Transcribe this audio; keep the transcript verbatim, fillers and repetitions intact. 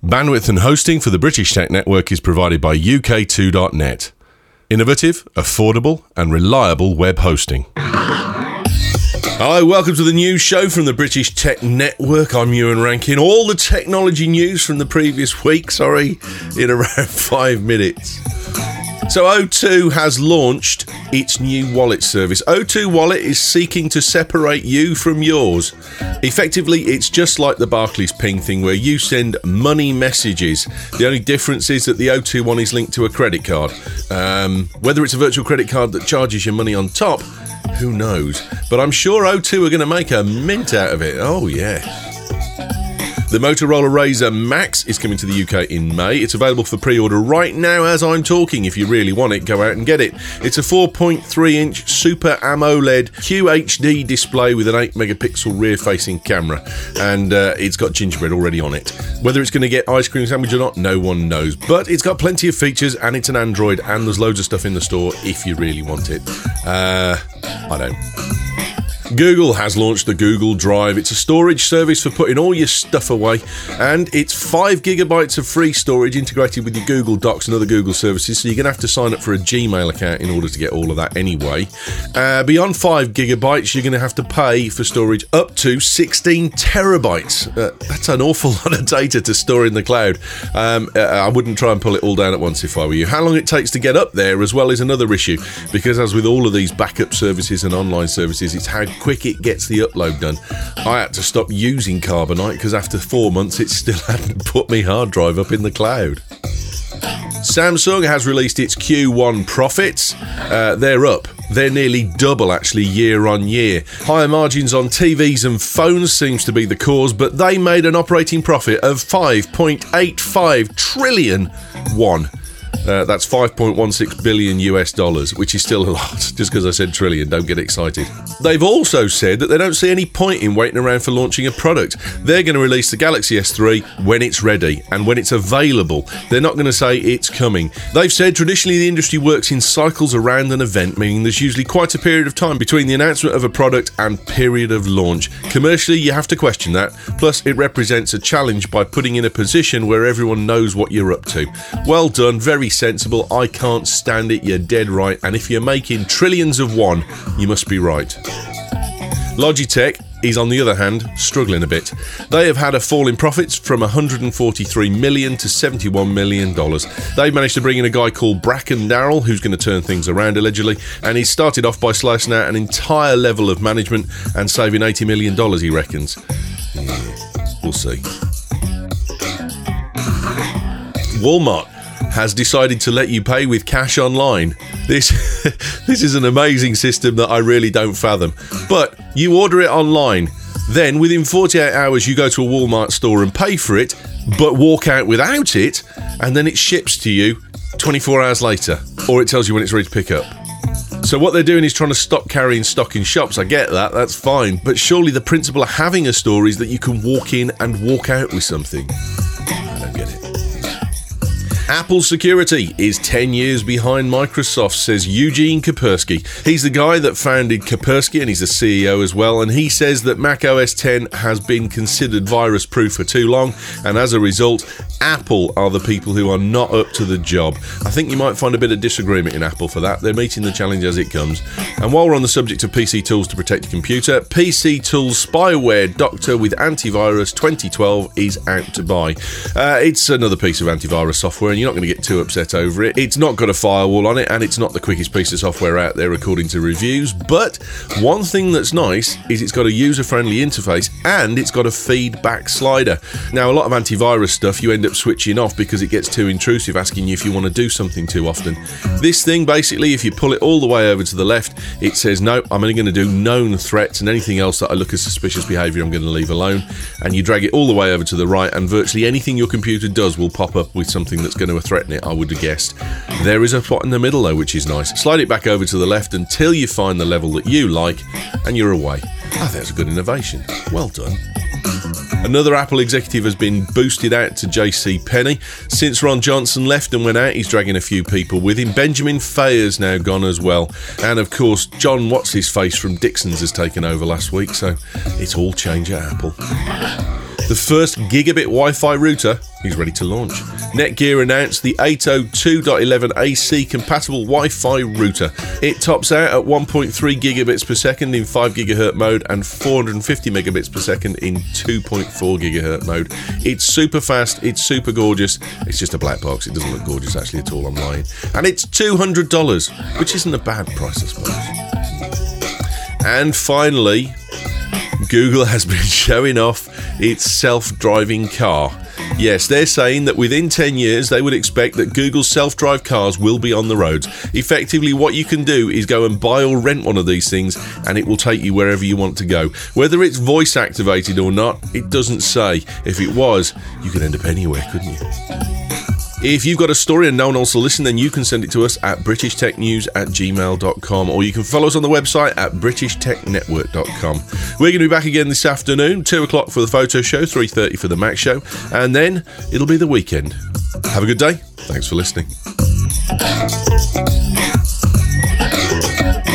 Bandwidth and hosting for the British Tech Network is provided by U K two dot net. Innovative, affordable and reliable web hosting. Hi, welcome to the news show from the British Tech Network. I'm Ewan Rankin. All the technology news from the previous week, sorry, in around five minutes. So O two has launched its new wallet service. O two Wallet is seeking to separate you from yours. Effectively, it's just like the Barclays Ping thing where you send money messages. The only difference is that the O two one is linked to a credit card. Um, whether it's a virtual credit card that charges your money on top, who knows? But I'm sure O two are going to make a mint out of it. Oh, yeah. The Motorola Razr Max is coming to the U K in May. It's available for pre-order right now as I'm talking. If you really want it, go out and get it. It's a four point three inch Super AMOLED Q H D display with an eight megapixel rear-facing camera. And uh, it's got gingerbread already on it. Whether it's going to get ice cream sandwich or not, no one knows. But it's got plenty of features and it's an Android and there's loads of stuff in the store if you really want it. Uh, I don't. Google has launched the Google Drive. It's a storage service for putting all your stuff away, and it's five gigabytes of free storage integrated with your Google Docs and other Google services, so you're going to have to sign up for a Gmail account in order to get all of that anyway. Uh, beyond five gigabytes, you're going to have to pay for storage up to sixteen terabytes. Uh, that's an awful lot of data to store in the cloud. Um, uh, I wouldn't try and pull it all down at once if I were you. How long it takes to get up there as well is another issue, because as with all of these backup services and online services, it's how quick it gets the upload done. I had to stop using Carbonite because after four months it still hadn't put my hard drive up in the cloud. Samsung has released its Q one profits. Uh, they're up. They're nearly double, actually, year on year. Higher margins on T Vs and phones seems to be the cause, but they made an operating profit of five point eight five trillion won. Uh, that's five point one six billion US dollars, which is still a lot. Just because I said trillion, don't get excited. They've also said that they don't see any point in waiting around for launching a product. They're going to release the Galaxy S three when it's ready and when it's available. They're not going to say it's coming. They've said traditionally the industry works in cycles around an event, meaning there's usually quite a period of time between the announcement of a product and period of launch. Commercially, you have to question that. Plus, it represents a challenge by putting in a position where everyone knows what you're up to. Well done, very sensible. I can't stand it. You're dead right. And if you're making trillions of one, you must be right. Logitech is, on the other hand, struggling a bit. They have had a fall in profits from one hundred forty-three million dollars to seventy-one million dollars. They've managed to bring in a guy called Bracken Darrell, who's going to turn things around allegedly, and he started off by slicing out an entire level of management and saving eighty million dollars, he reckons. Yeah, we'll see. Walmart has decided to let you pay with cash online. This this is an amazing system that I really don't fathom. But you order it online, then within forty-eight hours you go to a Walmart store and pay for it, but walk out without it, and then it ships to you twenty-four hours later, or it tells you when it's ready to pick up. So what they're doing is trying to stop carrying stock in shops. I get that, that's fine. But surely the principle of having a store is that you can walk in and walk out with something. I don't get it. Apple security is ten years behind Microsoft, says Eugene Kaspersky. He's the guy that founded Kaspersky, and he's the C E O as well, and he says that Mac O S X has been considered virus-proof for too long, and as a result, Apple are the people who are not up to the job. I think you might find a bit of disagreement in Apple for that. They're meeting the challenge as it comes. And while we're on the subject of P C tools to protect your computer, P C Tools Spyware Doctor with Antivirus twenty twelve is out to buy. Uh, it's another piece of antivirus software, and you're not going to get too upset over it. It's not got a firewall on it, and it's not the quickest piece of software out there according to reviews, but one thing that's nice is it's got a user-friendly interface and it's got a feedback slider. Now, a lot of antivirus stuff you end up switching off because it gets too intrusive, asking you if you want to do something too often. This thing, basically, if you pull it all the way over to the left, it says, no, I'm only going to do known threats, and anything else that I look as suspicious behaviour I'm going to leave alone. And you drag it all the way over to the right, and virtually anything your computer does will pop up with something that's going to threaten it, I would have guessed. There is a spot in the middle, though, which is nice. Slide it back over to the left until you find the level that you like, and you're away. I think that's a good innovation. Well done. Another Apple executive has been boosted out to J C Penney. Since Ron Johnson left and went out, he's dragging a few people with him. Benjamin Fayer's now gone as well. And of course, John What's-His-Face from Dixon's has taken over last week, so it's all change at Apple. The first gigabit Wi-Fi router is ready to launch. Netgear announced the eight oh two dot eleven A C compatible Wi-Fi router. It tops out at one point three gigabits per second in five gigahertz mode and four hundred fifty megabits per second in two point four gigahertz mode. It's super fast, it's super gorgeous. It's just a black box. It doesn't look gorgeous actually at all, I'm lying. And it's two hundred dollars, which isn't a bad price, I suppose. And finally, Google has been showing off its self-driving car. Yes, they're saying that within ten years they would expect that Google's self-drive cars will be on the roads. Effectively, what you can do is go and buy or rent one of these things and it will take you wherever you want to go. Whether it's voice activated or not, it doesn't say. If it was, you could end up anywhere, couldn't you? If you've got a story and no one else will listen, then you can send it to us at british tech news at gmail dot com, or you can follow us on the website at british tech network dot com. We're going to be back again this afternoon, two o'clock for the photo show, three thirty for the Mac show, and then it'll be the weekend. Have a good day. Thanks for listening.